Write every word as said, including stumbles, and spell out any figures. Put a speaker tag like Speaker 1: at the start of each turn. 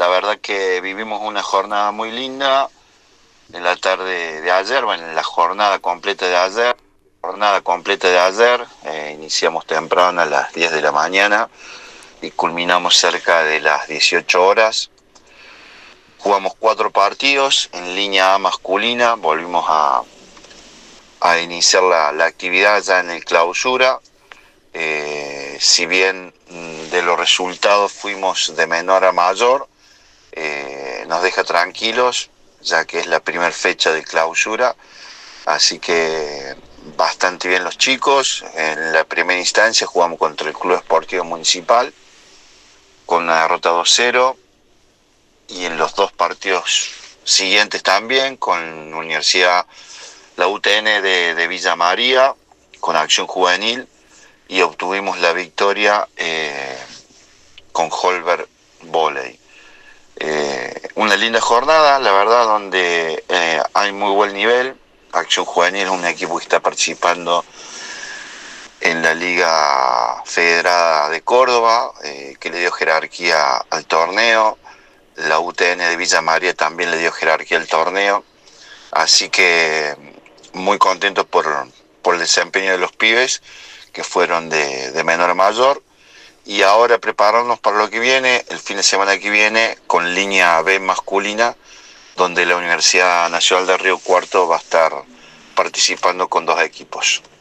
Speaker 1: la verdad que vivimos una jornada muy linda en la tarde de ayer, bueno, en la jornada completa de ayer. Jornada completa de ayer, eh, iniciamos temprano a las diez de la mañana y culminamos cerca de las dieciocho horas. Jugamos cuatro partidos en línea A masculina, volvimos a, a iniciar la, la actividad ya en el clausura. Eh, si bien mm, de los resultados fuimos de menor a mayor, eh, nos deja tranquilos, ya que es la primera fecha de clausura, así que bastante bien los chicos. En la primera instancia jugamos contra el Club Esportivo Municipal con una derrota dos cero, y en los dos partidos siguientes también con Universidad, la U T N de, de Villa María, con Acción Juvenil, y obtuvimos la victoria eh, con Holberg Volley. Eh, una linda jornada, la verdad, donde eh, hay muy buen nivel. Acción Juvenil es un equipo que está participando en la Liga Federada de Córdoba, eh, que le dio jerarquía al torneo. La U T N de Villa María también le dio jerarquía al torneo. Así que muy contentos por, por el desempeño de los pibes, que fueron de, de menor a mayor. Y ahora prepararnos para lo que viene, el fin de semana que viene, con línea B masculina, donde la Universidad Nacional de Río Cuarto va a estar participando con dos equipos.